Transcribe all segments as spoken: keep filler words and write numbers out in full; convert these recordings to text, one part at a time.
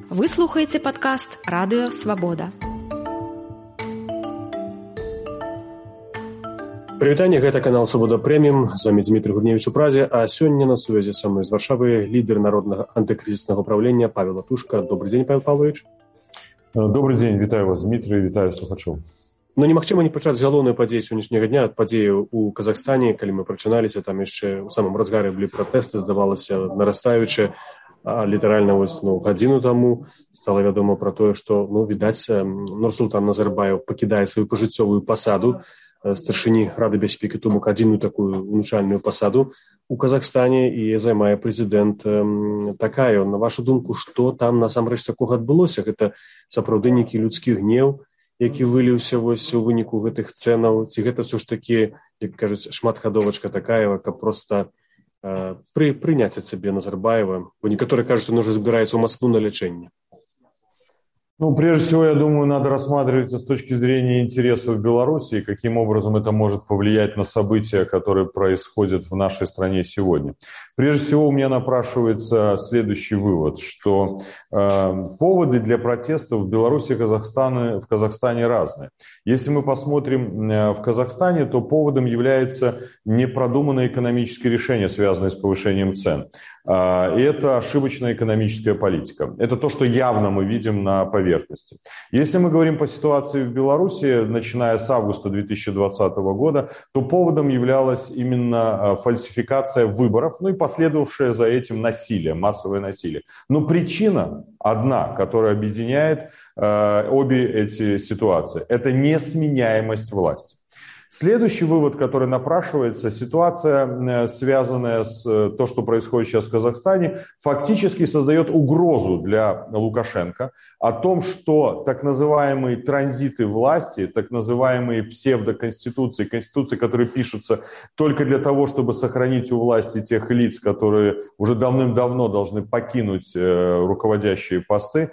Вы слухаеце падкаст Радыё Свабода. Прывітанне, гэта канал Свабода Прэміум. З вами Дмітрий Гурневич у Празе, а сёння на сувязі са мной з Варшавы лідер народнага антыкрызіснага ўправлення Павел Латушка. Добрый день, Павел Павлович. Добрый день, вітаю вас, Дмитрий, вітаю слухачоў. Ну, немагчыма не пачаць з галоўнай падзеі сённяшняга дня, ад падзеяў у Казахстане, калі мы прачыналіся, там яшчэ ў самым разгары былі пратэсты, здавалася, нарастаючыя. А літаральна вось, ну, гадзіну таму стала вядома пра тое, што, ну, відаць, Нурсултан Назарбаев пакідае сваю пажыццёвую пасаду старшыні Рады бяспекі Тумок, адзіную такую унучальную пасаду у Казахстане, і займае прэзідэнт Такаев. На вашу думку, што там насамрэч такога адбылося? Гэта сапраўды нейкі людскі гнеў, які выліўся вось у выніку гэтых цэнаў, ці гэта ўсё ж такі, як кажуць, шматхадовачка Такаева, каб проста э, пры, прыняць ад сябе Назарбаева, бо некаторыя кажуць, што ён уже збіраецца ў Москву на лячэнне. Ну, прежде всего, я думаю, надо рассматривать с точки зрения интересов Беларуси, каким образом это может повлиять на события, которые происходят в нашей стране сегодня. Прежде всего, у меня напрашивается следующий вывод, что э, поводы для протестов в Беларуси и Казахстане, в Казахстане разные. Если мы посмотрим э, в Казахстане, то поводом является непродуманное экономическое решение, связанное с повышением цен. Э, и это ошибочная экономическая политика. Это то, что явно мы видим на поверхности. Если мы говорим по ситуации в Беларуси, начиная с августа две тысячи двадцатого года, то поводом являлась именно фальсификация выборов, ну и последовавшее за этим насилие, массовое насилие. Но причина одна, которая объединяет э, обе эти ситуации, это несменяемость власти. Следующий вывод, который напрашивается, ситуация, связанная с то, что происходит сейчас в Казахстане, фактически создает угрозу для Лукашенко о том, что так называемые транзиты власти, так называемые псевдоконституции, конституции, которые пишутся только для того, чтобы сохранить у власти тех лиц, которые уже давным-давно должны покинуть руководящие посты,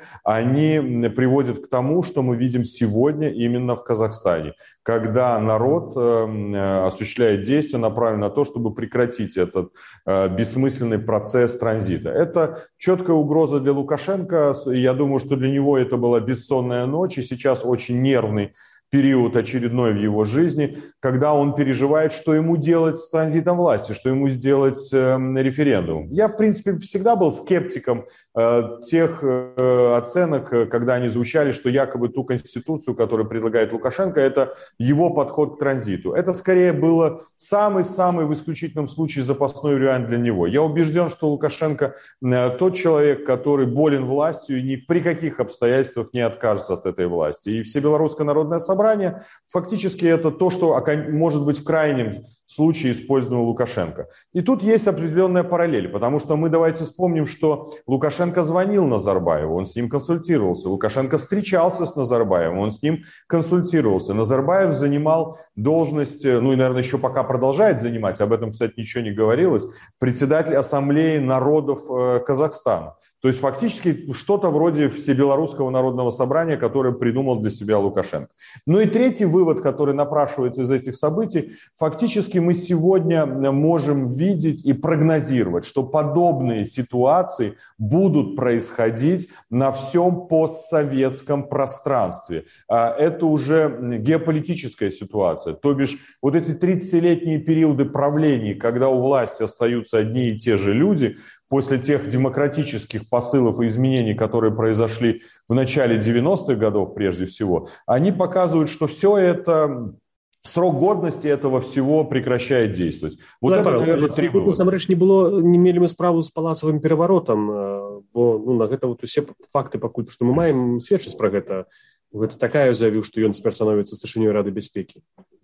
они приводят к тому, что мы видим сегодня именно в Казахстане, когда народ осуществляет действия, направленные на то, чтобы прекратить этот бессмысленный процесс транзита. Это четкая угроза для Лукашенко. Я думаю, что для него это была бессонная ночь, и сейчас очень нервный период очередной в его жизни, когда он переживает, что ему делать с транзитом власти, что ему сделать с э, референдумом. Я, в принципе, всегда был скептиком э, тех э, оценок, когда они звучали, что якобы ту конституцию, которую предлагает Лукашенко, это его подход к транзиту. Это скорее было самый-самый в исключительном случае запасной вариант для него. Я убежден, что Лукашенко э, тот человек, который болен властью и ни при каких обстоятельствах не откажется от этой власти. И Всебелорусское народное собрание Собрание, фактически это то, что может быть в крайнем случае использовано Лукашенко. И тут есть определенная параллель, потому что мы давайте вспомним, что Лукашенко звонил Назарбаеву, он с ним консультировался, Лукашенко встречался с Назарбаевым, он с ним консультировался. Назарбаев занимал должность, ну и, наверное, еще пока продолжает занимать, об этом, кстати, ничего не говорилось, председатель Ассамблеи народов Казахстана. То есть фактически что-то вроде Всебелорусского народного собрания, которое придумал для себя Лукашенко. Ну и третий вывод, который напрашивается из этих событий, фактически мы сегодня можем видеть и прогнозировать, что подобные ситуации будут происходить на всем постсоветском пространстве. Это уже геополитическая ситуация. То бишь вот эти тридцатилетние периоды правлений, когда у власти остаются одни и те же люди, после тех демократических посылов и изменений, которые произошли в начале девяностых годов прежде всего, они показывают, что все это, срок годности этого всего прекращает действовать. Вот да, это, наверное, три вывода. Насамрэч не было, не мелі мы справу з палацавым пераваротам, бо ну, на гэта вот усе факты пакуль, што мы маем сведчыць пра гэта. Гэта Такаев заявіў, што ён цяпер становіцца старшынёй Рады бяспекі.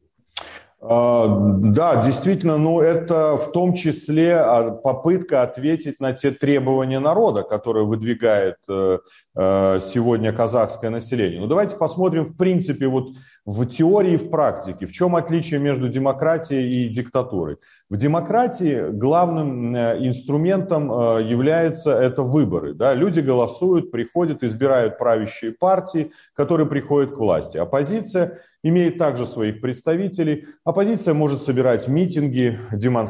Да, действительно, но это в том числе попытка ответить на те требования народа, которые выдвигает сегодня казахское население. Но давайте посмотрим, в принципе, вот в теории и в практике, в чем отличие между демократией и диктатурой. В демократии главным инструментом являются это выборы. Да? Люди голосуют, приходят, избирают правящие партии, которые приходят к власти. Оппозиция имеет также своих представителей. Оппозиция может собирать митинги,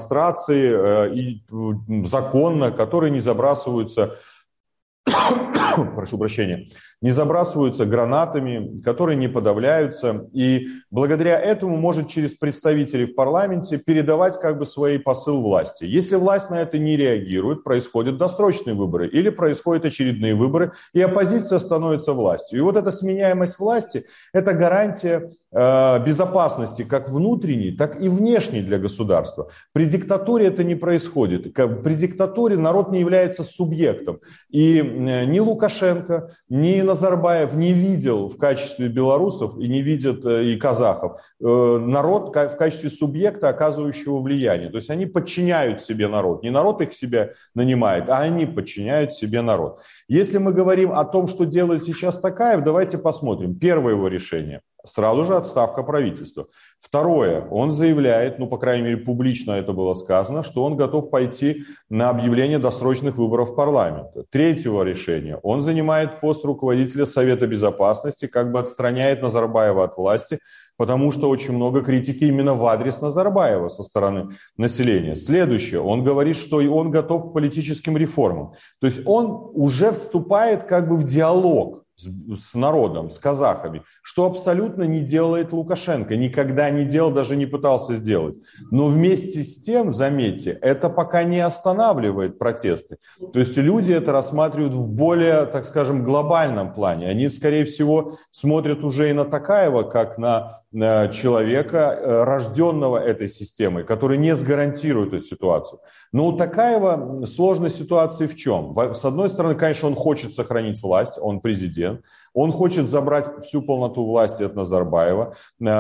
демонстрации э, и законно, которые не забрасываются прошу прощения, не забрасываются гранатами, которые не подавляются, и благодаря этому может через представителей в парламенте передавать как бы свой посыл власти. Если власть на это не реагирует, происходят досрочные выборы или происходят очередные выборы, и оппозиция становится властью. И вот эта сменяемость власти – это гарантия э, безопасности как внутренней, так и внешней для государства. При диктатуре это не происходит. При диктатуре народ не является субъектом. И ни Лукашенко, ни Назарбаев не видел в качестве белорусов и не видят и казахов народ в качестве субъекта, оказывающего влияние. То есть они подчиняют себе народ. Не народ их себе нанимает, а они подчиняют себе народ. Если мы говорим о том, что делает сейчас Токаев, давайте посмотрим. Первое его решение. Сразу же отставка правительства. Второе, он заявляет, ну, по крайней мере, публично это было сказано, что он готов пойти на объявление досрочных выборов парламента. Третьего решения, он занимает пост руководителя Совета Безопасности, как бы отстраняет Назарбаева от власти, потому что очень много критики именно в адрес Назарбаева со стороны населения. Следующее, он говорит, что он готов к политическим реформам. То есть он уже вступает как бы в диалог с народом, с казахами, что абсолютно не делает Лукашенко, никогда не делал, даже не пытался сделать. Но вместе с тем, заметьте, это пока не останавливает протесты. То есть люди это рассматривают в более, так скажем, глобальном плане. Они, скорее всего, смотрят уже и на Токаева, как на человека, рожденного этой системой, который не сгаранtiрует эту ситуацию. Но у Токаева сложность ситуации в чем? С одной стороны, конечно, он хочет сохранить власть, он президент, он хочет забрать всю полноту власти от Назарбаева.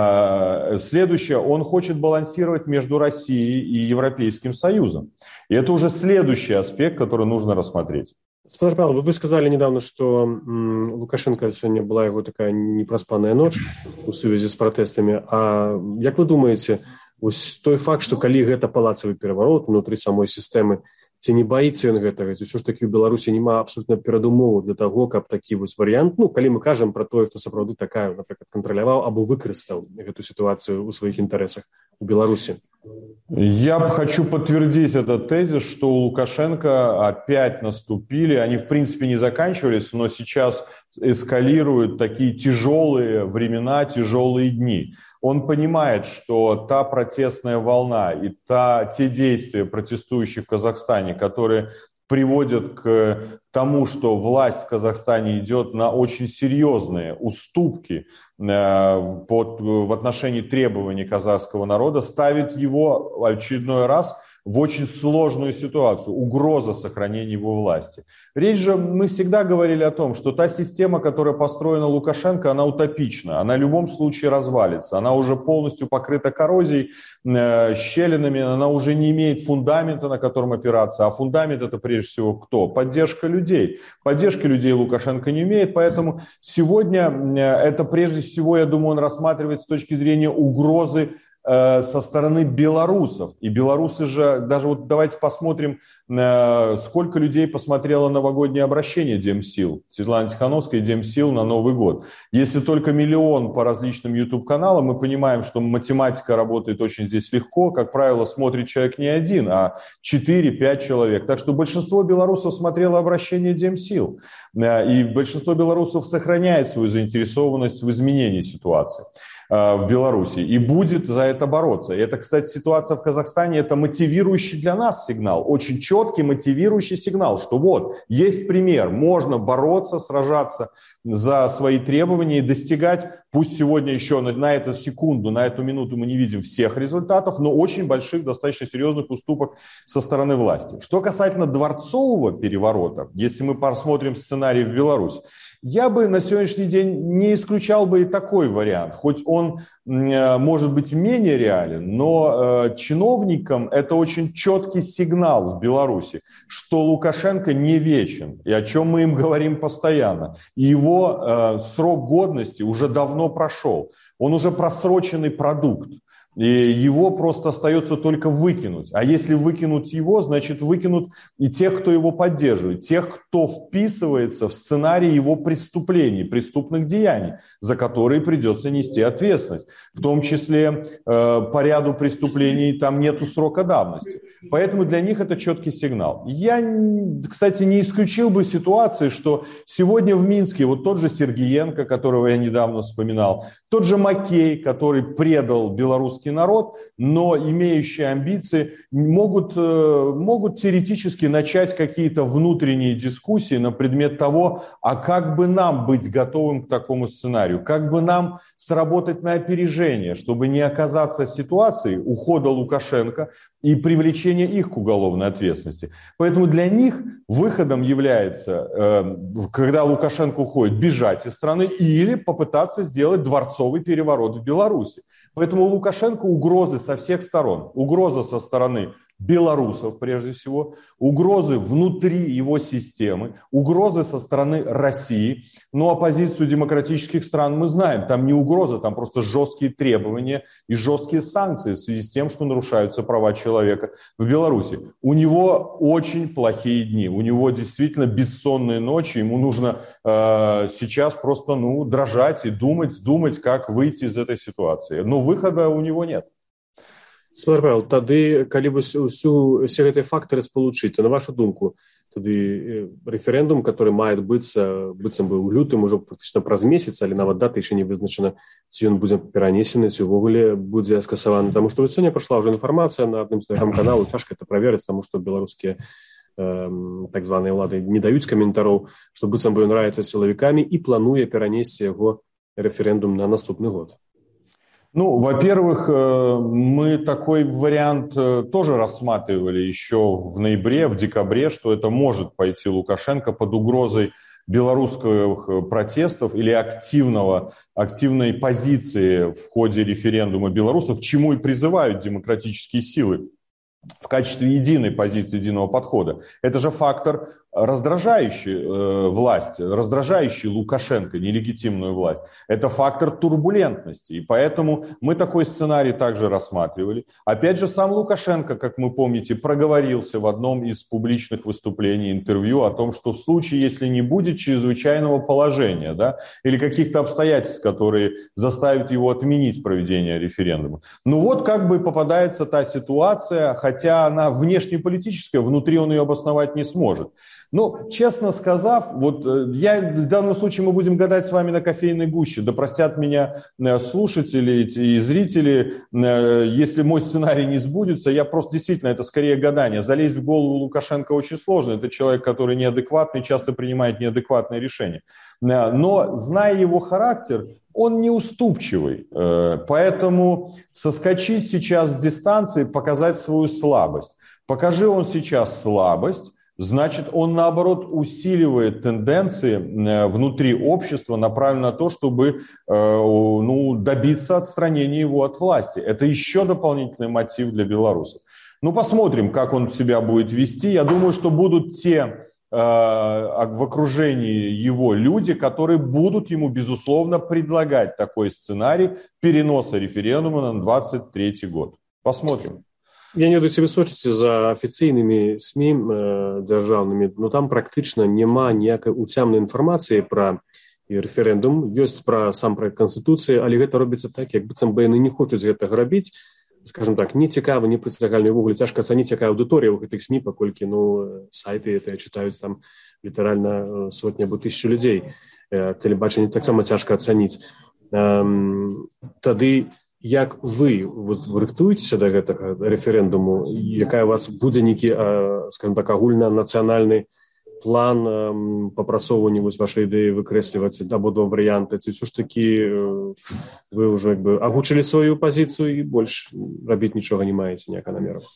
Следующее, он хочет балансировать между Россией и Европейским Союзом. И это уже следующий аспект, который нужно рассмотреть. Спадар Павел, вы сказали недавно, что м, Лукашенко сегодня была его такая непроспанная ночь у сувязі з пратэстамі. А як вы думаеце, вось той факт, што калі гэта палацавы пераварот унутры самой сістэмы, ці не баіцца ён гэтага? Усё ж такі ў Беларусі няма абсолютна перадумову для таго, каб такі вось варыянт, ну, калі мы кажам пра тое, што сапраўды Токаев, напрыклад, кантраляваў або выкарыстаў гэту сітуацыю ў сваіх інтарэсах у Беларусі. Я хочу подтвердить этот тезис, что у Лукашенко опять наступили, они в принципе не заканчивались, но сейчас эскалируют такие тяжелые времена, тяжелые дни. Он понимает, что та протестная волна и та, те действия протестующих в Казахстане, которые приводят к тому, что власть в Казахстане идет на очень серьезные уступки э, под, в отношении требований казахского народа, ставит его в очередной раз в очень сложную ситуацию, угроза сохранения его власти. Речь же, мы всегда говорили о том, что та система, которая построена Лукашенко, она утопична, она в любом случае развалится, она уже полностью покрыта коррозией, э, щелинами, она уже не имеет фундамента, на котором опираться, а фундамент это прежде всего кто? Поддержка людей. Поддержки людей Лукашенко не имеет, поэтому сегодня э, это прежде всего, я думаю, он рассматривает с точки зрения угрозы со стороны белорусов. И белорусы же, даже вот давайте посмотрим, сколько людей посмотрело новогоднее обращение Демсил, Светлана Тихановская и Демсил на Новый год. Если только миллион по различным YouTube-каналам, мы понимаем, что математика работает очень здесь легко. Как правило, смотрит человек не один, а четыре-пять человек. Так что большинство белорусов смотрело обращение Демсил. И большинство белорусов сохраняет свою заинтересованность в изменении ситуации в Беларуси и будет за это бороться. И это, кстати, ситуация в Казахстане, это мотивирующий для нас сигнал, очень четкий мотивирующий сигнал, что вот, есть пример, можно бороться, сражаться за свои требования и достигать, пусть сегодня еще на, на эту секунду, на эту минуту мы не видим всех результатов, но очень больших, достаточно серьезных уступок со стороны власти. Что касательно дворцового переворота, если мы посмотрим сценарий в Беларуси, я бы на сегодняшний день не исключал бы и такой вариант, хоть он э, может быть менее реален, но э, чиновникам это очень четкий сигнал в Беларуси, что Лукашенко не вечен, и о чем мы им говорим постоянно. И его э, срок годности уже давно прошел, он уже просроченный продукт. И его просто остается только выкинуть. А если выкинуть его, значит выкинут и тех, кто его поддерживает, тех, кто вписывается в сценарий его преступлений, преступных деяний, за которые придется нести ответственность. В том числе э, по ряду преступлений там нету срока давности. Поэтому для них это четкий сигнал. Я, кстати, не исключил бы ситуации, что сегодня в Минске вот тот же Сергеенко, которого я недавно вспоминал, тот же Макей, который предал белорусский народ, но имеющие амбиции, могут, могут теоретически начать какие-то внутренние дискуссии на предмет того, а как бы нам быть готовым к такому сценарию, как бы нам сработать на опережение, чтобы не оказаться в ситуации ухода Лукашенко и привлечения их к уголовной ответственности. Поэтому для них выходом является, когда Лукашенко уходит, бежать из страны или попытаться сделать дворцовый переворот в Беларуси. Поэтому у Лукашенко угрозы со всех сторон. Угроза со стороны белорусов, прежде всего, угрозы внутри его системы, угрозы со стороны России. Ну а позицию демократических стран мы знаем. Там не угроза, там просто жесткие требования и жесткие санкции в связи с тем, что нарушаются права человека в Беларуси. У него очень плохие дни, у него действительно бессонные ночи, ему нужно э, сейчас просто ну, дрожать и думать, думать, как выйти из этой ситуации. Но выхода у него нет. Смотри, Павел, тады, калі вось усю, все гэтыя фактары спалучыць, то на вашу думку, тады рэферэндум, который мае быцца, быццам бы ў лютым, ужо фактычна праз месяц, але нават дата яшчэ не вызначана, ці ён будзе перанесены, ці ўвогуле будзе скасаваны. Таму што сёння прайшла ўжо інфармацыя на адным з тэлеграм-каналаў, цяжка это праверыць, таму што беларускія э, так званыя ўлады не даюць каментароў, што быццам бы ён раіцца сілавікамі і плануе перанесці яго рэферэндум на наступны год. Ну, во-первых, мы такой вариант тоже рассматривали еще в ноябре, в декабре, что это может пойти Лукашенко под угрозой белорусских протестов или активного, активной позиции в ходе референдума белорусов, к чему и призывают демократические силы в качестве единой позиции, единого подхода. Это же фактор, раздражающий э, власть, раздражающий Лукашенко, нелегитимную власть. Это фактор турбулентности. И поэтому мы такой сценарий также рассматривали. Опять же, сам Лукашенко, как мы помните, проговорился в одном из публичных выступлений, интервью о том, что в случае, если не будет чрезвычайного положения, да, или каких-то обстоятельств, которые заставят его отменить проведение референдума. Ну вот как бы попадается та ситуация, хотя она внешнеполитическая, внутри он ее обосновать не сможет. Ну, честно сказав, вот я, в данном случае мы будем гадать с вами на кофейной гуще. Да простят меня слушатели и зрители, если мой сценарий не сбудется, я просто действительно, это скорее гадание. Залезть в голову Лукашенко очень сложно. Это человек, который неадекватный, часто принимает неадекватные решения. Но, зная его характер, он неуступчивый. Поэтому соскочить сейчас с дистанции, показать свою слабость. Покажи он сейчас слабость, значит, он, наоборот, усиливает тенденции внутри общества, направленные на то, чтобы ну, добиться отстранения его от власти. Это еще дополнительный мотив для белорусов. Ну, посмотрим, как он себя будет вести. Я думаю, что будут те в окружении его люди, которые будут ему, безусловно, предлагать такой сценарий переноса референдума на двадцать третий год. Посмотрим. Я не ведаю, ці вы сочыце за афіцыйнымі СМІ э, дзяржаўнымі, но там практычна няма ніякай уцямнай інфармацыі пра рэферэндум, ёсць пра сам праект канстытуцыі, але гэта робіцца так, як быццам бы яны не хочуць гэтага рабіць. Скажем так, не цікава, не прыцягальна, ўвогуле цяжка ацаніць, якая аўдыторыя ў гэтых СМІ, паколькі ну, сайты это чытаюць там літаральна сотні або тысячу людзей. Э, тэлебачанне таксама цяжка ацаніць. Э, тады як вы вот, рыхтуецеся да гэтага рэферэндуму, якая у вас будзе нейкі, скажем так, агульнанацыянальны план папрацоўвання вось вашай ідэі выкрэсліваць абодва варыянты, ці ўсё ж такі вы ўжо як бы агучылі сваю пазіцыю і больш рабіць нічога не маеце ніякага намеру?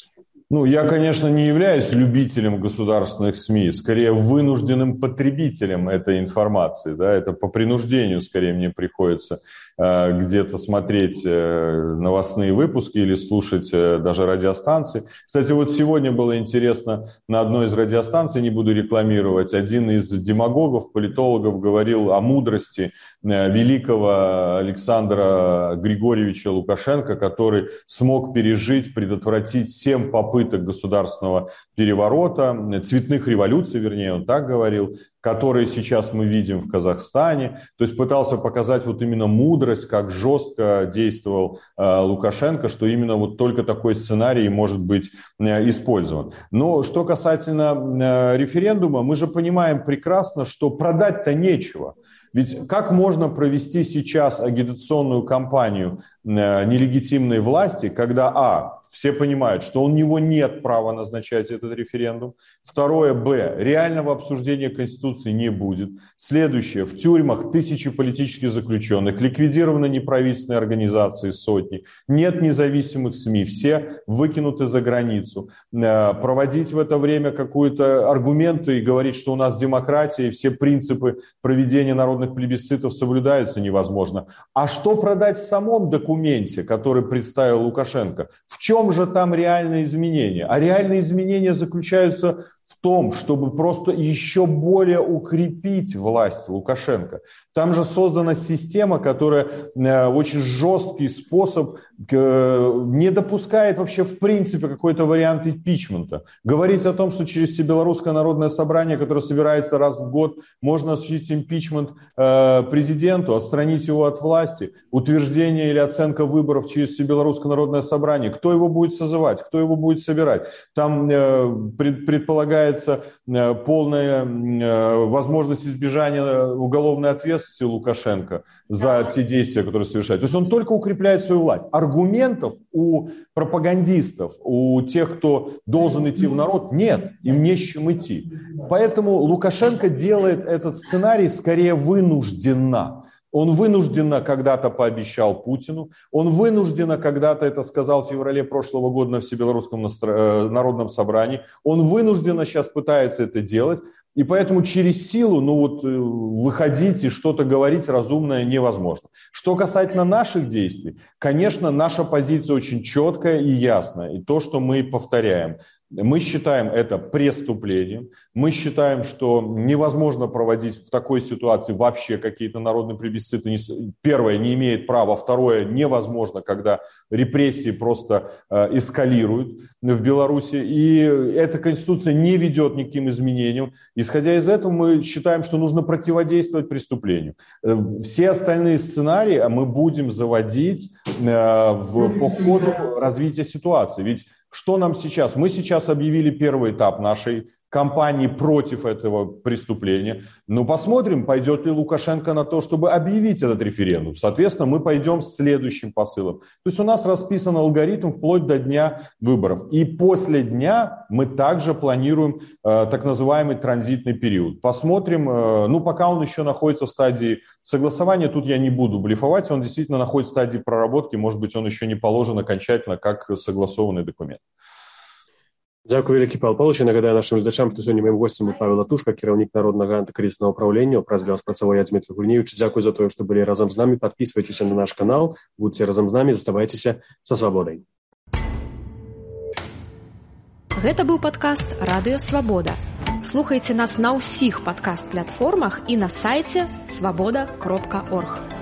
Ну, я, конечно, не являюсь любителем государственных СМИ, скорее вынужденным потребителем этой информации. Да? Это по принуждению, скорее, мне приходится э, где-то смотреть э, новостные выпуски или слушать э, даже радиостанции. Кстати, вот сегодня было интересно, на одной из радиостанций, не буду рекламировать, один из демагогов, политологов говорил о мудрости э, великого Александра Григорьевича Лукашенко, который смог пережить, предотвратить семь попыток государственного переворота, цветных революций, вернее, он так говорил, которые сейчас мы видим в Казахстане. То есть пытался показать вот именно мудрость, как жестко действовал э, Лукашенко, что именно вот только такой сценарий может быть э, использован. Но что касательно э, референдума, мы же понимаем прекрасно, что продать-то нечего. Ведь как можно провести сейчас агитационную кампанию э, нелегитимной власти, когда, а, все понимают, что у него нет права назначать этот референдум. Второе, б, реального обсуждения Конституции не будет. Следующее, в тюрьмах тысячи политических заключенных, ликвидированы неправительственные организации сотни, нет независимых СМИ, все выкинуты за границу. Э, проводить в это время какие-то аргументы и говорить, что у нас демократия и все принципы проведения народных плебисцитов соблюдаются, невозможно. А что продать в самом документе, который представил Лукашенко? В чем же там реальные изменения? А реальные изменения заключаются в том, чтобы просто еще более укрепить власть Лукашенко. Там же создана система, которая э, очень жесткий способ э, не допускает вообще в принципе какой-то вариант импичмента. Говорить о том, что через Всебелорусское народное собрание, которое собирается раз в год, можно осуществить импичмент э, президенту, отстранить его от власти, утверждение или оценка выборов через Всебелорусское народное собрание. Кто его будет созывать, кто его будет собирать? Там э, пред, предполагается полная возможность избежания уголовной ответственности Лукашенко за те действия, которые совершает. То есть он только укрепляет свою власть. Аргументов у пропагандистов, у тех, кто должен идти в народ, нет, им не с чем идти. Поэтому Лукашенко делает этот сценарий скорее вынужденно. Он вынужденно когда-то пообещал Путину, он вынужденно когда-то это сказал в феврале прошлого года на Всебелорусском народном собрании, он вынужденно сейчас пытается это делать, и поэтому через силу, ну вот, выходить и что-то говорить разумное невозможно. Что касательно наших действий, конечно, наша позиция очень четкая и ясная, и то, что мы повторяем. Мы считаем это преступлением. Мы считаем, что невозможно проводить в такой ситуации вообще какие-то народные плебисциты. Первое, не имеет права. Второе, невозможно, когда репрессии просто э, эскалируют в Беларуси. И эта конституция не ведет никаким изменениям. Исходя из этого, мы считаем, что нужно противодействовать преступлению. Все остальные сценарии мы будем заводить э, в, по ходу развития ситуации. Ведь что нам сейчас? Мы сейчас объявили первый этап нашей кампании против этого преступления. Но посмотрим, пойдет ли Лукашенко на то, чтобы объявить этот референдум. Соответственно, мы пойдем с следующим посылом. То есть у нас расписан алгоритм вплоть до дня выборов. И после дня мы также планируем э, так называемый транзитный период. Посмотрим, э, ну пока он еще находится в стадии согласования, тут я не буду блефовать, он действительно находится в стадии проработки, может быть, он еще не положен окончательно как согласованный документ. Дзякуй вялікі, Павел Павлович. Нагадаю нашим глядачам, што сёння маім госцем Павел Латушка, кіраўнік народнага антыкрызіснага ўпраўлення, празляў спрацаваў я Дмітрий Гульневич. Дзякуй за тое, што былі разам з намі. Падпісвайцеся на наш канал, будьце разам з намі, заставайцеся са свабодай. Гэта быў падкаст «Радыё Свабода». Слухайце нас на ўсіх падкаст-платформах і на сайце свабода кропка орг.